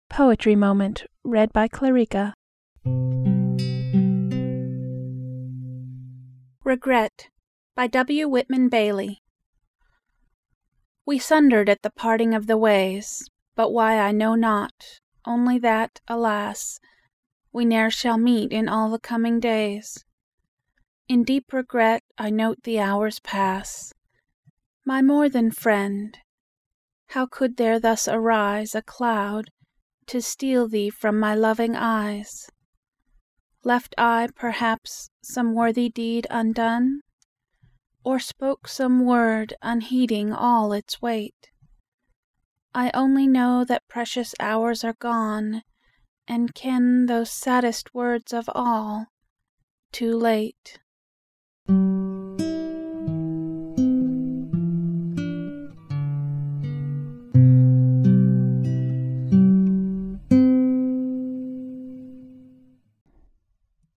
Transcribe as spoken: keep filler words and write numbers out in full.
Poetry Moment. Read by Clarica. Regret by W. Whitman Bailey. We sundered at the parting of the ways, but why I know not, only that, alas, we ne'er shall meet in all the coming days. In deep regret I note the hours pass. My more than friend, how could there thus arise A cloud to steal thee from my loving eyes? Left I, perhaps, some worthy deed undone? Or spoke some word unheeding all its weight? I only know that precious hours are gone, and ken those saddest words of all, too late.